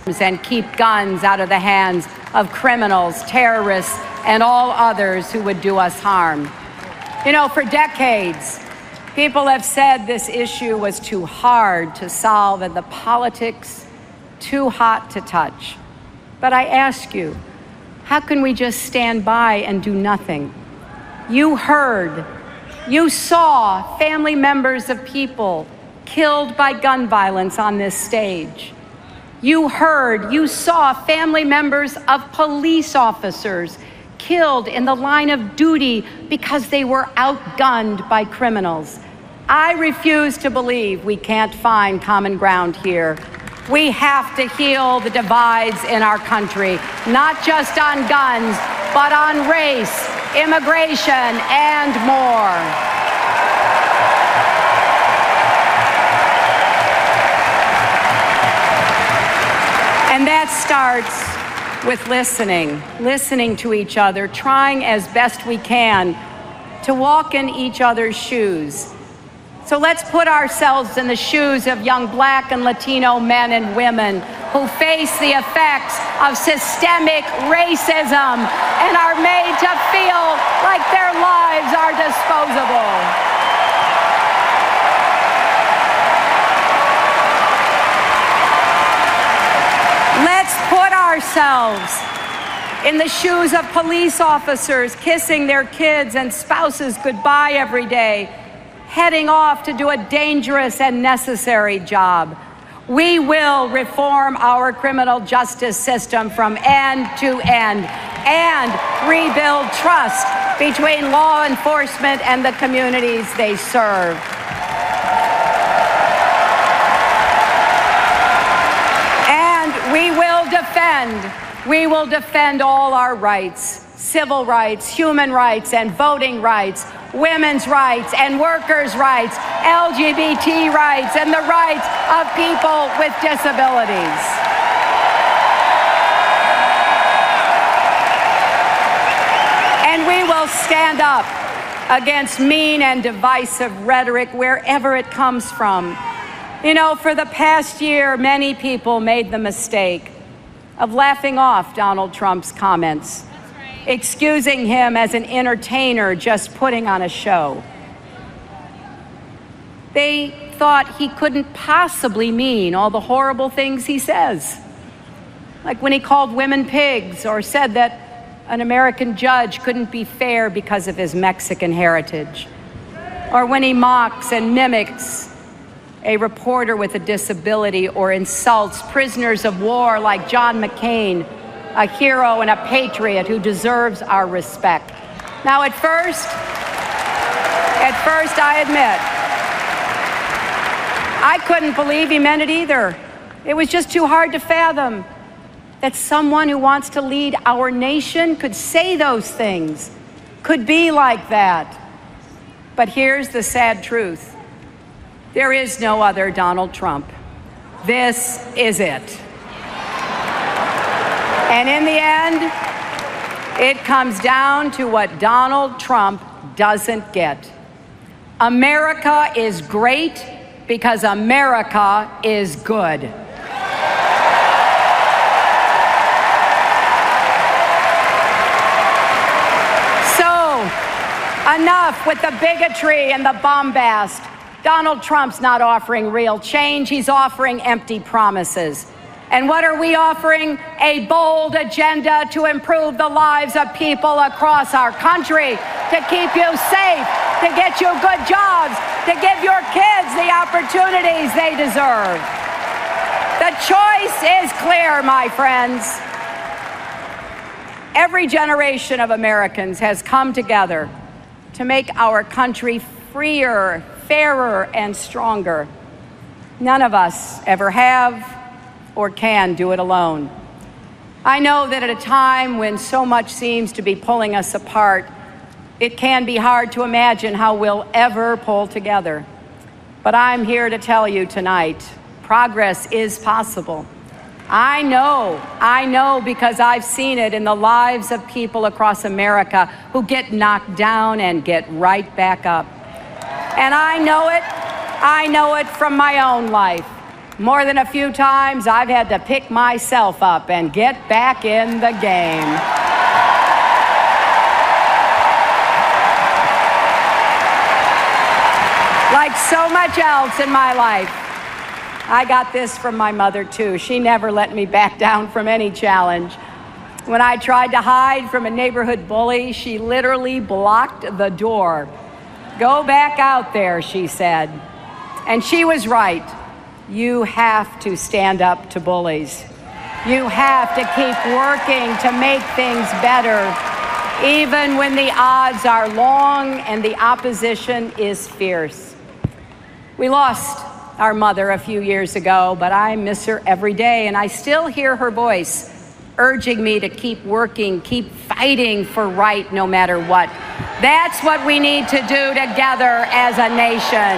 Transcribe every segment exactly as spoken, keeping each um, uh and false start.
and keep guns out of the hands of criminals, terrorists, and all others who would do us harm. You know, for decades, people have said this issue was too hard to solve and the politics too hot to touch. But I ask you, how can we just stand by and do nothing? You heard, you saw family members of people killed by gun violence on this stage. You heard, you saw family members of police officers killed in the line of duty because they were outgunned by criminals. I refuse to believe we can't find common ground here. We have to heal the divides in our country, not just on guns, but on race, immigration, and more. And that starts with listening, listening to each other, trying as best we can to walk in each other's shoes. So let's put ourselves in the shoes of young Black and Latino men and women who face the effects of systemic racism and are made to feel like their lives are disposable. Let's put ourselves in the shoes of police officers kissing their kids and spouses goodbye every day, heading off to do a dangerous and necessary job. We will reform our criminal justice system from end to end and rebuild trust between law enforcement and the communities they serve. And we will defend, we will defend all our rights, civil rights, human rights, and voting rights, women's rights and workers' rights, L G B T rights, and the rights of people with disabilities. And we will stand up against mean and divisive rhetoric wherever it comes from. You know, for the past year, many people made the mistake of laughing off Donald Trump's comments, excusing him as an entertainer just putting on a show. They thought he couldn't possibly mean all the horrible things he says, like when he called women pigs or said that an American judge couldn't be fair because of his Mexican heritage, or when he mocks and mimics a reporter with a disability or insults prisoners of war like John McCain, a hero and a patriot who deserves our respect. Now, at first, at first, I admit, I couldn't believe he meant it either. It was just too hard to fathom that someone who wants to lead our nation could say those things, could be like that. But here's the sad truth. There is no other Donald Trump. This is it. And in the end, it comes down to what Donald Trump doesn't get. America is great because America is good. So, enough with the bigotry and the bombast. Donald Trump's not offering real change, he's offering empty promises. And what are we offering? A bold agenda to improve the lives of people across our country, to keep you safe, to get you good jobs, to give your kids the opportunities they deserve. The choice is clear, my friends. Every generation of Americans has come together to make our country freer, fairer, and stronger. None of us ever have or can do it alone. I know that at a time when so much seems to be pulling us apart, it can be hard to imagine how we'll ever pull together. But I'm here to tell you tonight, progress is possible. I know, I know because I've seen it in the lives of people across America who get knocked down and get right back up. And I know it, I know it from my own life. More than a few times, I've had to pick myself up and get back in the game. Like so much else in my life, I got this from my mother too. She never let me back down from any challenge. When I tried to hide from a neighborhood bully, she literally blocked the door. "Go back out there," she said. And she was right. You have to stand up to bullies. You have to keep working to make things better, even when the odds are long and the opposition is fierce. We lost our mother a few years ago, but I miss her every day, and I still hear her voice urging me to keep working, keep fighting for right no matter what. That's what we need to do together as a nation.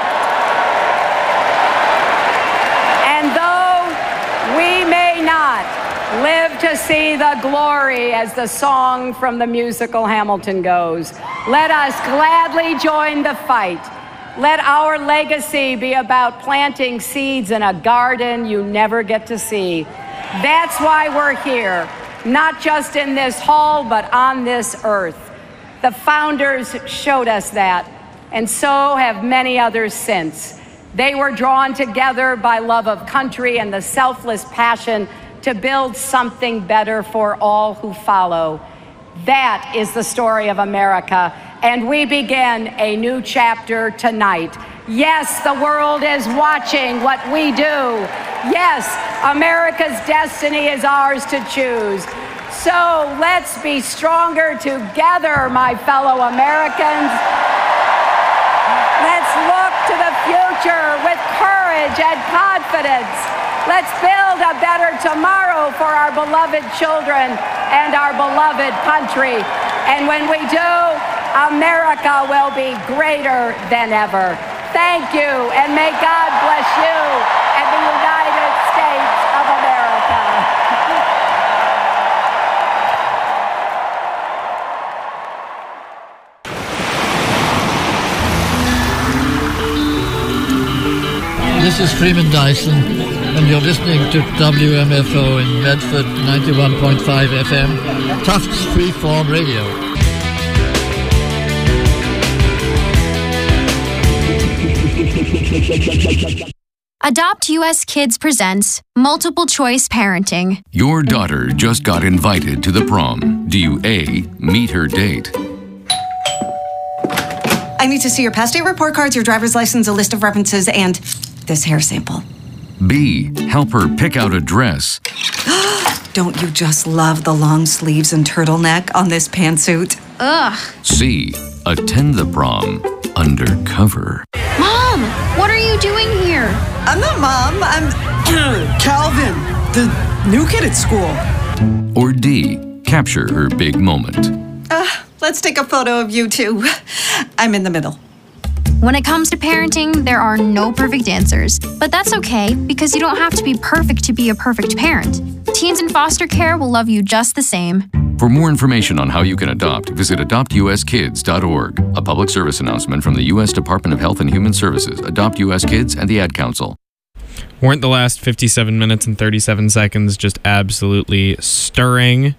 And though we may not live to see the glory, as the song from the musical Hamilton goes, let us gladly join the fight. Let our legacy be about planting seeds in a garden you never get to see. That's why we're here, not just in this hall, but on this earth. The founders showed us that, and so have many others since. They were drawn together by love of country and the selfless passion to build something better for all who follow. That is the story of America, and we begin a new chapter tonight. Yes, the world is watching what we do. Yes, America's destiny is ours to choose. So let's be stronger together, my fellow Americans. Let's look to the future with courage and confidence. Let's build a better tomorrow for our beloved children and our beloved country. And when we do, America will be greater than ever. Thank you, and may God bless you and the United States of America. This is Freeman Dyson, and you're listening to W M F O in Medford, ninety-one point five F M, Tufts Freeform Radio. Adopt U S Kids presents Multiple Choice Parenting. Your daughter just got invited to the prom. Do you A, meet her date? I need to see your past date report cards, your driver's license, a list of references, and this hair sample. B, help her pick out a dress. Don't you just love the long sleeves and turtleneck on this pantsuit? Ugh. C, attend the prom undercover. Mom, what are you doing here? I'm not Mom, I'm Calvin, the new kid at school. Or D, capture her big moment. Uh, let's take a photo of you two. I'm in the middle. When it comes to parenting, there are no perfect answers. But that's okay, because you don't have to be perfect to be a perfect parent. Teens in foster care will love you just the same. For more information on how you can adopt, visit adopt u s kids dot org. A public service announcement from the U S Department of Health and Human Services, Adopt U S Kids, and the Ad Council. Weren't the last fifty-seven minutes and thirty-seven seconds just absolutely stirring?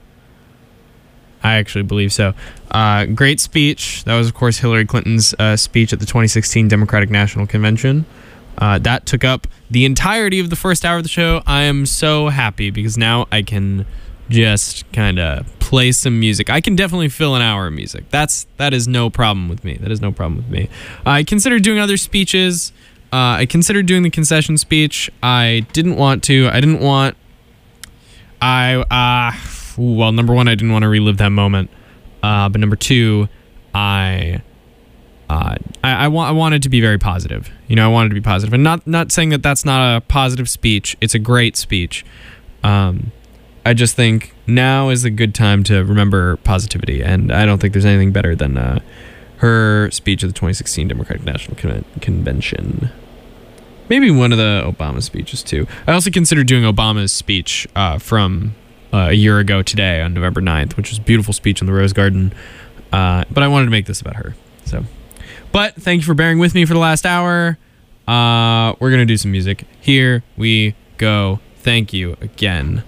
I actually believe so. Uh, great speech. That was, of course, Hillary Clinton's uh, speech at the twenty sixteen Democratic National Convention. Uh, that took up the entirety of the first hour of the show. I am so happy because now I can just kind of play some music. I can definitely fill an hour of music. That's that is no problem with me. That is no problem with me. I considered doing other speeches. Uh, I considered doing the concession speech. I didn't want to. I didn't want. I uh, well, number one, I didn't want to relive that moment. Uh, but number two, I. Uh, I, I, wa- I wanted to be very positive. You know, I wanted to be positive. And not, not saying that that's not a positive speech. It's a great speech. Um, I just think now is a good time to remember positivity. And I don't think there's anything better than uh, her speech at the twenty sixteen Democratic National Con- Convention. Maybe one of the Obama speeches, too. I also considered doing Obama's speech uh, from uh, a year ago today on November ninth, which was a beautiful speech in the Rose Garden. Uh, but I wanted to make this about her. So... But thank you for bearing with me for the last hour. Uh, we're going to do some music. Here we go. Thank you again.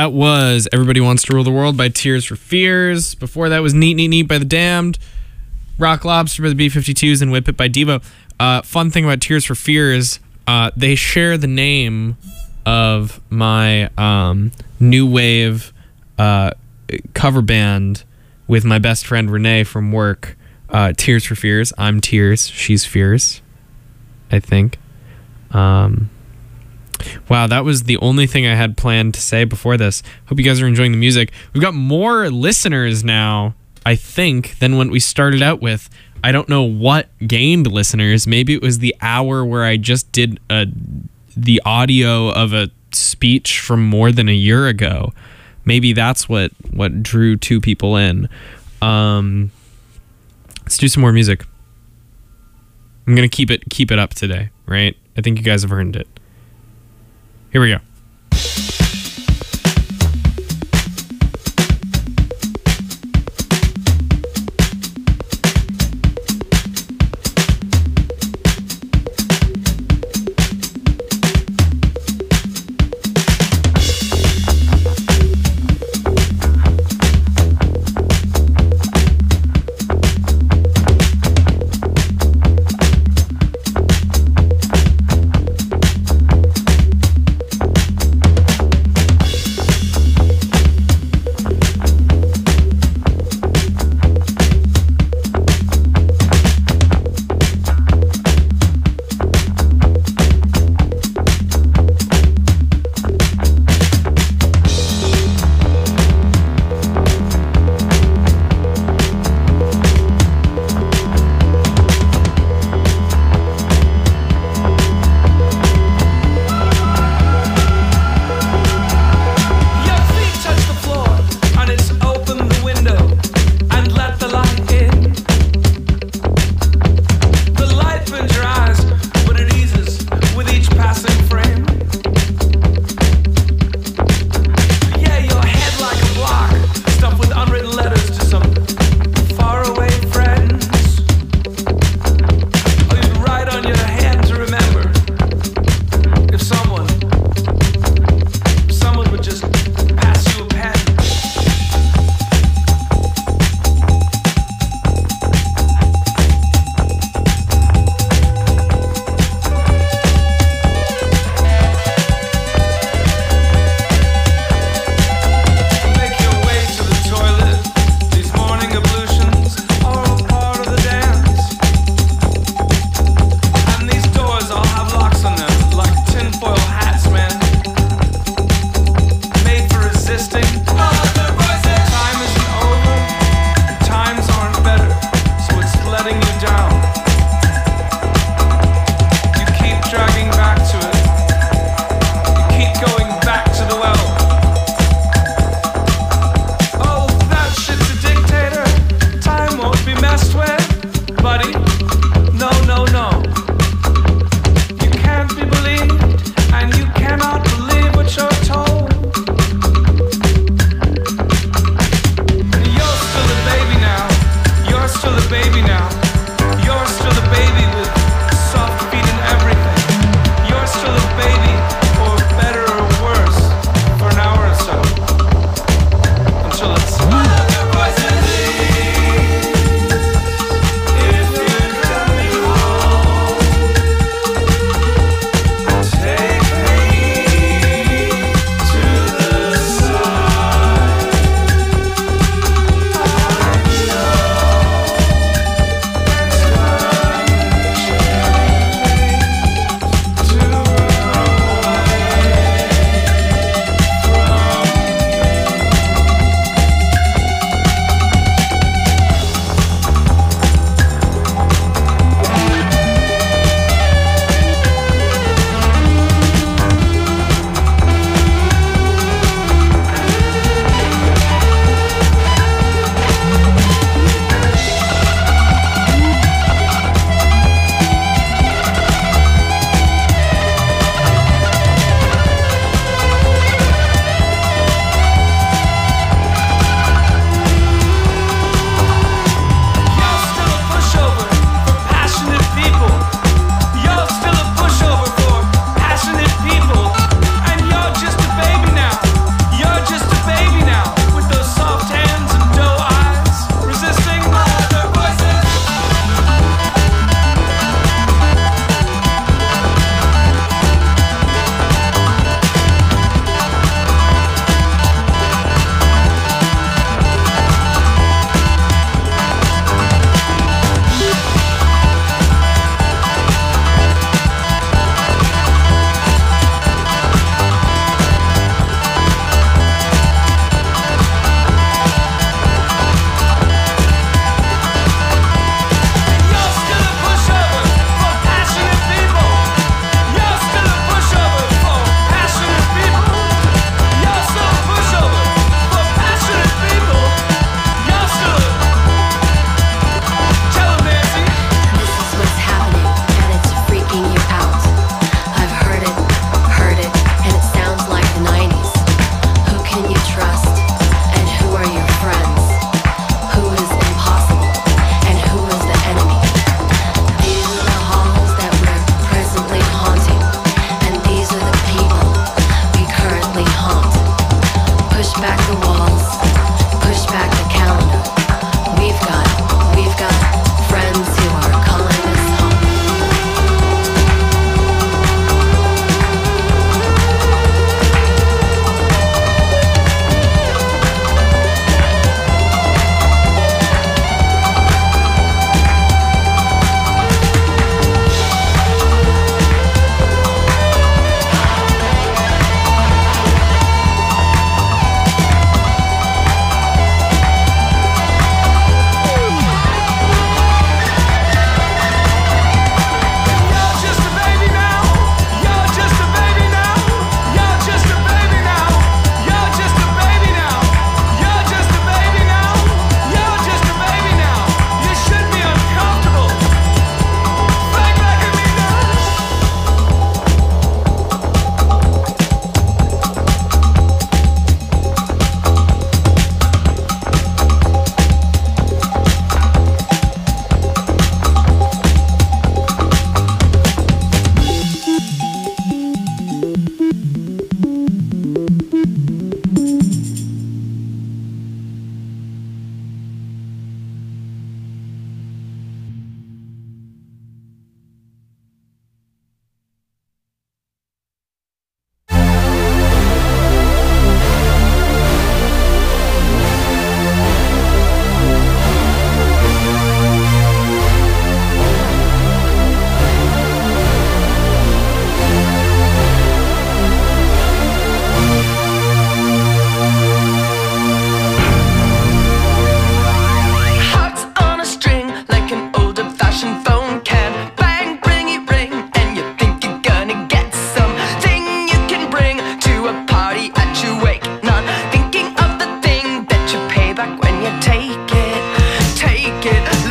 that was Everybody Wants to Rule the World by Tears for Fears. Before that was Neat Neat Neat by The Damned, Rock Lobster by the B fifty-twos, and Whip It by Devo. Uh, fun thing about Tears for Fears, uh, they share the name of my um, new wave uh, cover band with my best friend Renee from work. Uh, Tears for Fears. I'm Tears. She's Fears, I think. Um... Wow, that was the only thing I had planned to say before this. Hope you guys are enjoying the music. We've got more listeners now, I think, than when we started out with. I don't know what gained listeners. Maybe it was the hour where I just did a, the audio of a speech from more than a year ago. Maybe that's what, what drew two people in. Um, let's do some more music. I'm going to keep it keep it up today, right? I think you guys have earned it. Here we go.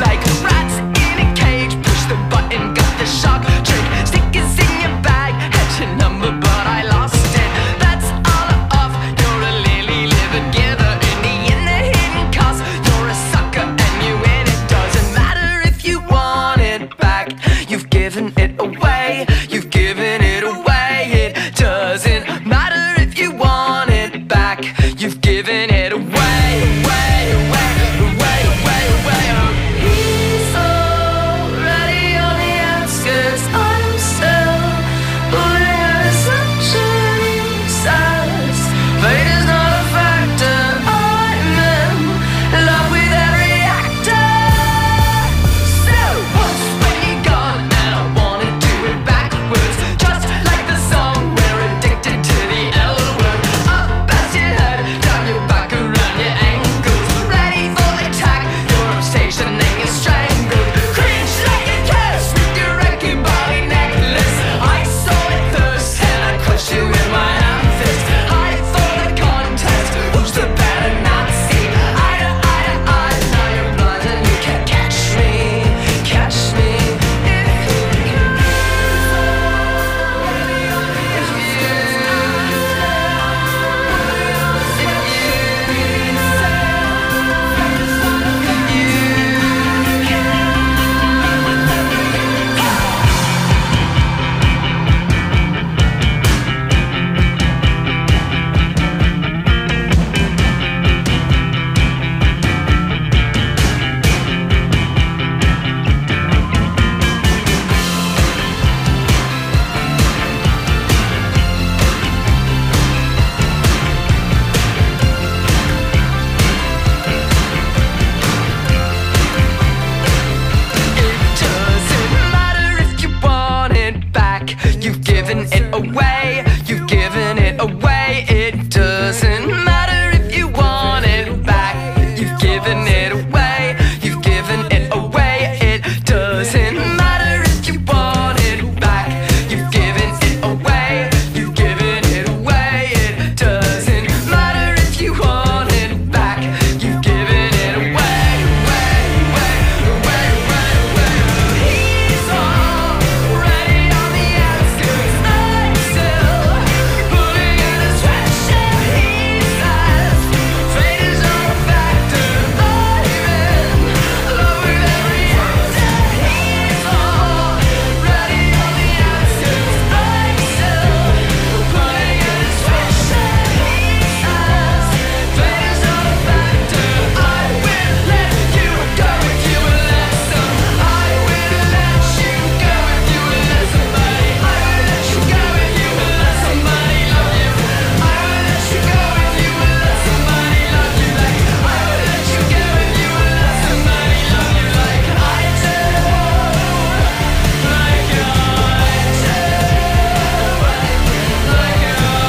like rats in a cage. Push the button, got the shock trick. Stickers in your bag, had your number, but I lost it. That's all off. You're a lily liver giver. In the end, the hidden cost. You're a sucker and you win. It doesn't matter if you want it back. You've given it away. You've given it away. It doesn't matter if you want it back. You've given it away, away, away, away, away, away. Oh, he's already on the outskirts. I'm still pulling out of such an excess. Fate is not a factor. I'm in love with every actor. So once when you're gone, and I wanna do it backwards, just like the song. We're addicted to the L word. Up past your head, down your back, around your ankles. Ready for attack. You're up stationing and strangled. Cringe like a curse with your wrecking body necklace. I saw it first and I crushed you with my hand fist. I thought the contest, who's the better Nazi? Eye to eye to eye, now you're blind and you can't catch me, catch me. If you can, if It doesn't matter if you want it back. You've given it away. You've given it away. It doesn't matter if you want it back. You've given it away. You've given it away. It doesn't matter if you want it back. You've given it away. You've given it away. It doesn't matter if you want it back. You've given it away, away, away, away, away, away. He's already on the outskirts. I'm still pulling in his treasure. He says fate is not a factor. I'm in love with every actor. He's already on the outskirts. I'm still pulling in his treasure. He says fate is not a factor. I will let you go if you will let some. I will let you go if you will let somebody. I will let you go if you will let somebody love you. I will let you go if you will let somebody love you like. I will let you go if you will let somebody love you like I do, like I do, like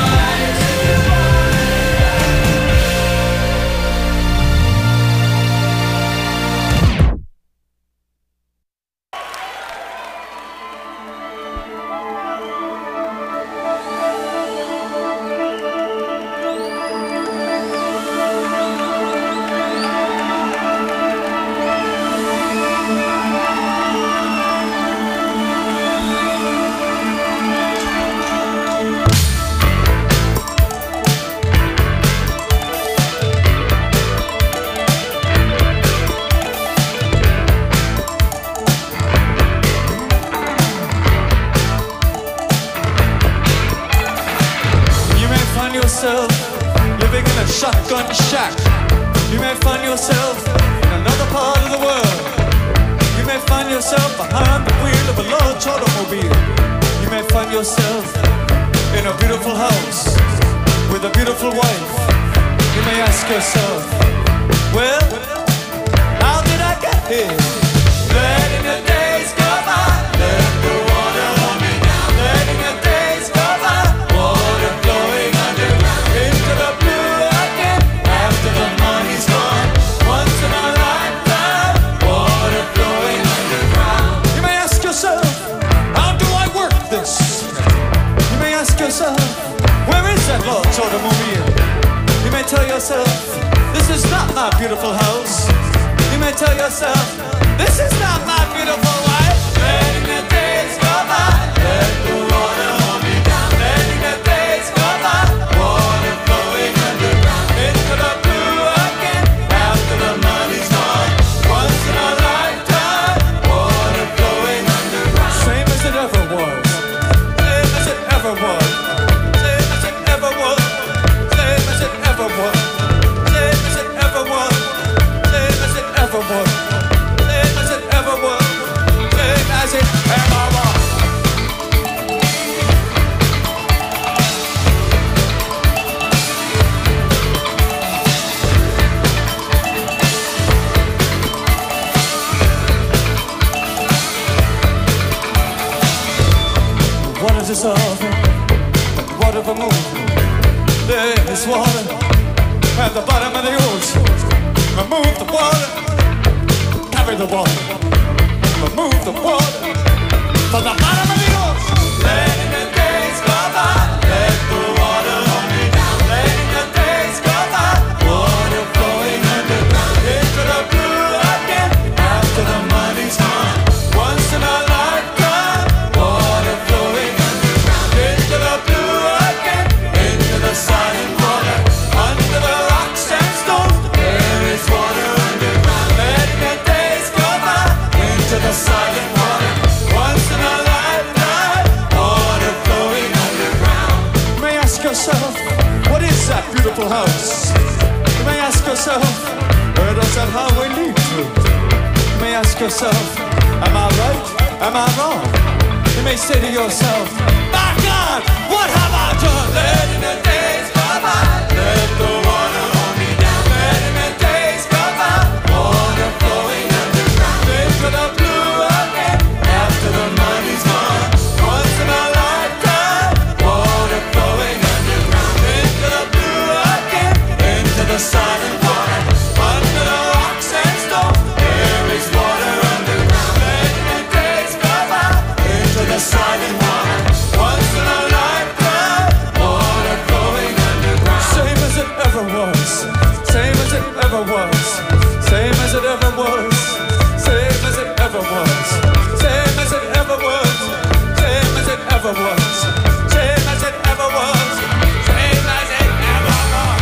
You may find yourself living in a shotgun shack. You may find yourself in another part of the world. You may find yourself behind the wheel of a large automobile. You may find yourself in a beautiful house with a beautiful wife. You may ask yourself, well, how did I get here? Letting the days go by, let the water hold me down. Letting the days go by, water flowing underground into the blue again. After the money's gone, once in a lifetime, water flowing underground. You may ask yourself, how do I work this? You may ask yourself, where is that large automobile? You may tell yourself, this is not my beautiful house. You may tell yourself, This is not my beautiful wife. Letting the days go by. Let the water hold me down. Letting the days go by. Water flowing underground into the blue again. After the money's gone. Once in a lifetime. Water flowing underground. Same as it ever was. Same as it ever was. Same as it ever was. Same as it ever was. Same as it ever was. Same as it ever was. Same as it ever was. Same as it ever was. What is this all for? What of a move? There is water at the bottom of the ocean. Remove the water, carry the water. Remove the water from the bottom of the ocean. Letting the days go by, let the water hold me down. Letting the days go by, water flowing underground into the blue again. After the money's gone, once in a lifetime, water flowing underground into the blue again, into the silent water, under the rocks and stones. There is water underground. Letting the days go by into the silent water. Once in a lifetime, water flowing underground. You may ask yourself, what is that beautiful house? You may ask yourself, where does that highway lead to? You may ask yourself, am I right? Am I wrong? You may say to yourself, my God, what have I done? Letting the days go by, let the water hold me down. Letting the days go by, water flowing underground into the blue again. After the money's gone, once in a lifetime, water flowing underground into the blue again, into the silent water, under the rocks and stones. There is water underground. Letting the days go by into the silent water. Once in a lifetime, water flowing underground. Same as it ever was. Same as it ever was. Same as it ever was. Same as it ever was. Same as it ever was. Same as it ever was. Same as it ever was. Same as it ever was.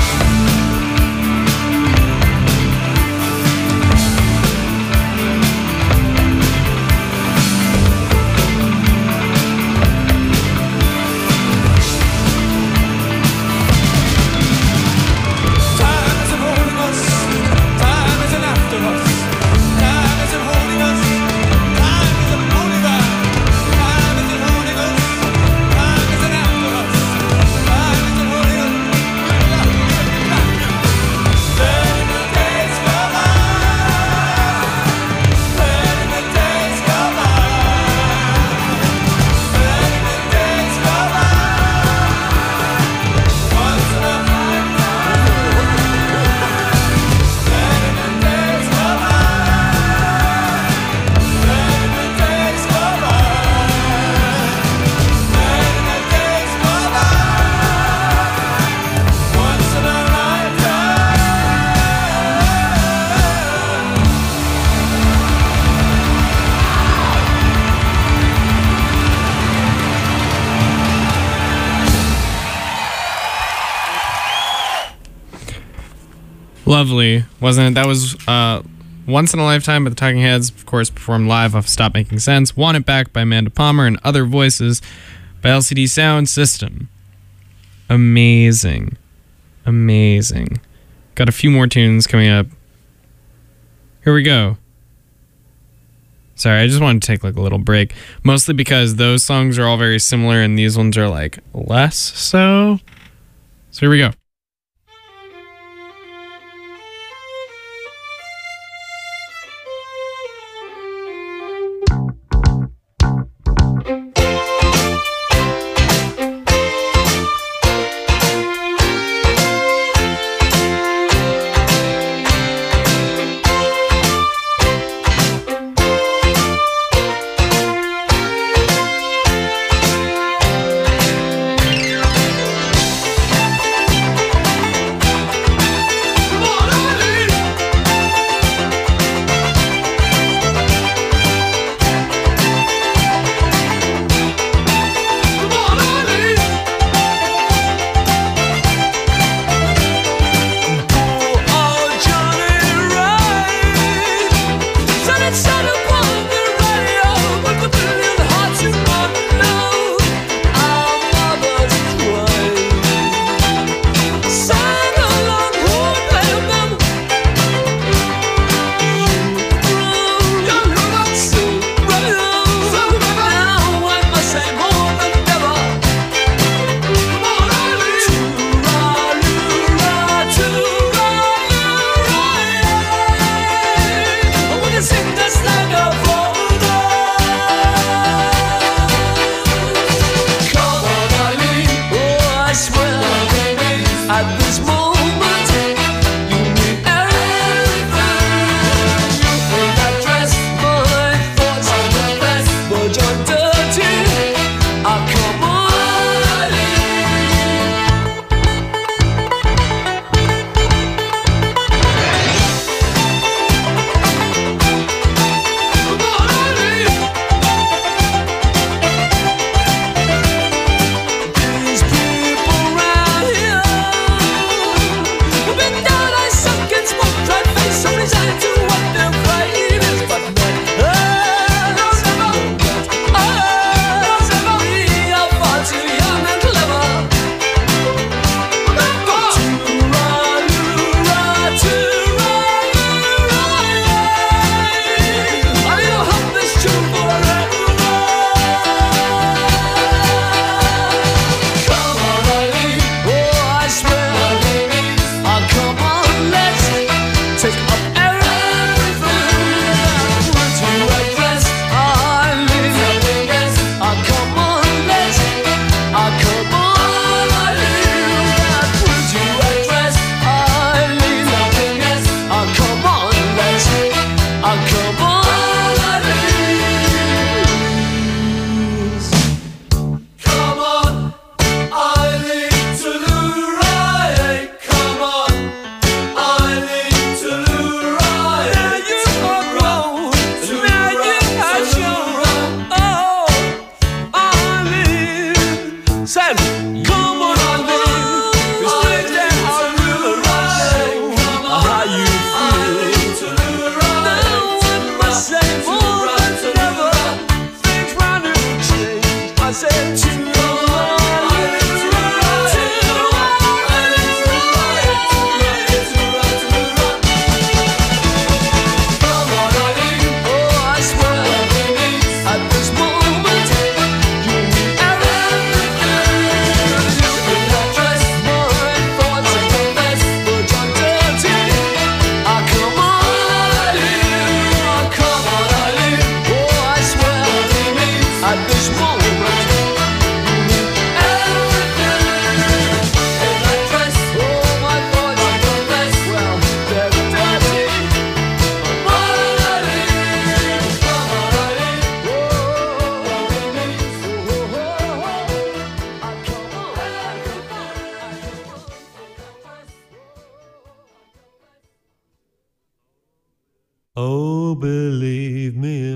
Time isn't holding us. Time isn't after us. Time isn't holding us. Time isn't holding us. Time isn't holding us. Time isn't after us. Time isn't holding us. Letting the days go by. Letting the days go by. Letting the days go by. Once in a lifetime. Letting the days go by. Letting the days go by. Letting the days go by. Once in a lifetime. Lovely, wasn't it? That was uh, Once in a Lifetime by the Talking Heads, of course, performed live off Stop Making Sense. Want It Back by Amanda Palmer and Other Voices by L C D Sound System. Amazing. Amazing. Got a few more tunes coming up. Here we go. Sorry, I just wanted to take like a little break. Mostly because those songs are all very similar and these ones are like less so. So here we go. Letting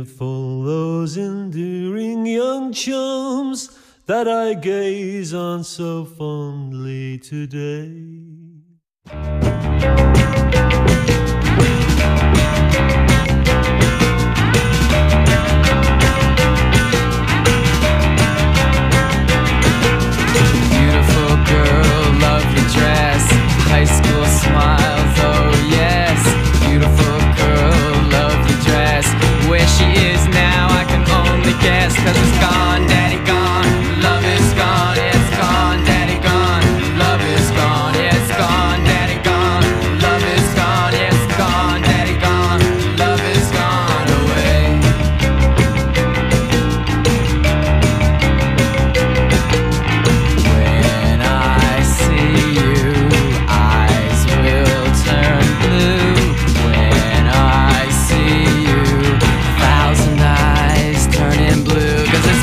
beautiful, those enduring young chums that I gaze on so fondly today. Beautiful girl, lovely dress, high school smiles, oh yes. Beautiful girl, lovely dress. Where she is now, I can only guess. Cause it's gone, daddy gone. Love is gone, yeah, it's gone, daddy gone. Love is gone, yeah, it's gone, daddy gone. Love is gone, yeah, it's gone, daddy gone. Love is gone away. When I see you, eyes will turn blue. When I see you, a thousand eyes turning blue. Cause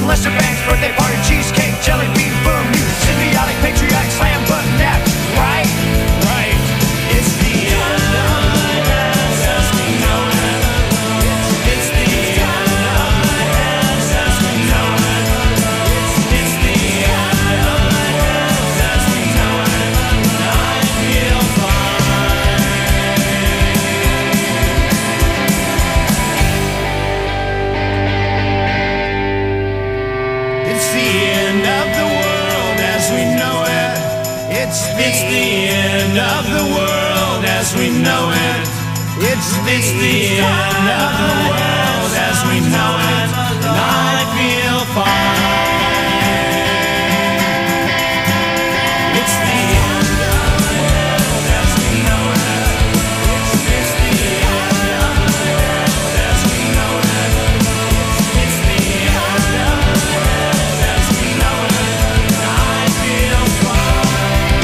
Lester Bangs, birthday party, cheesecake, jelly bean, boom. You symbiotic, patriotic, slam button, that right, right. It's the end of the world as we know it. It's the end of the world as we know it. It's the end of the world as we know it. I feel fine. It's the end of the world as we know it. It's it's the end of the world as we know it. It's it's the end of the world as we know it. And I feel fine. It's the end of the world as we know it. It's it's the end of the world as we know it. It's the end of the world as we know it. And I feel fine.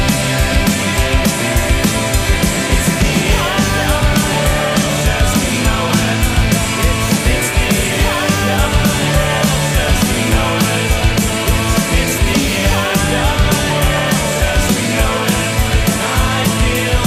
It's the end of the world as we know it. It's it's the end of the world as we know it. It's the end of the world as we know it. And I feel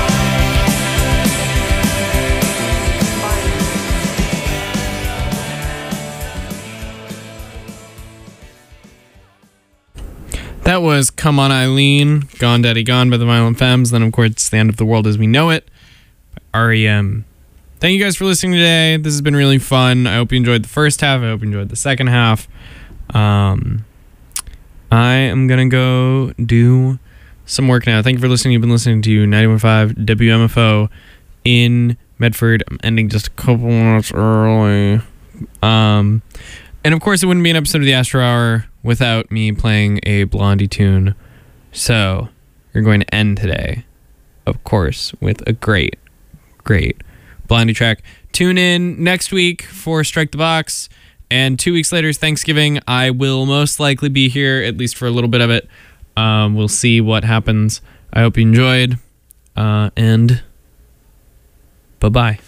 That was Come On Eileen, Gone Daddy Gone by the Violent Femmes. Then, of course, it's The End of the World as We Know It by R E M. Thank you guys for listening today. This has been really fun. I hope you enjoyed the first half. I hope you enjoyed the second half. Um, I am going to go do some work now. Thank you for listening. You've been listening to ninety-one point five W M F O in Medford. I'm ending just a couple minutes early. Um, and, of course, it wouldn't be an episode of the Astro Hour without me playing a Blondie tune. So, you're going to end today, of course, with a great, great Blondie track. Tune in next week for Strike the Box, and two weeks later is Thanksgiving. I will most likely be here, at least for a little bit of it. Um, we'll see what happens. I hope you enjoyed, uh, and bye-bye.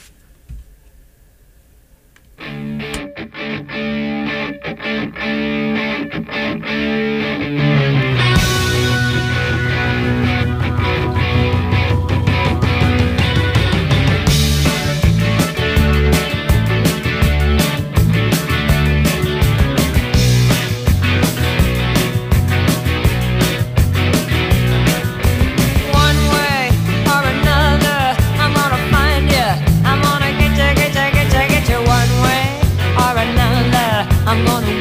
One way or another, I'm gonna find you. I'm gonna get you, get you, get you, get you. One way or another, I'm gonna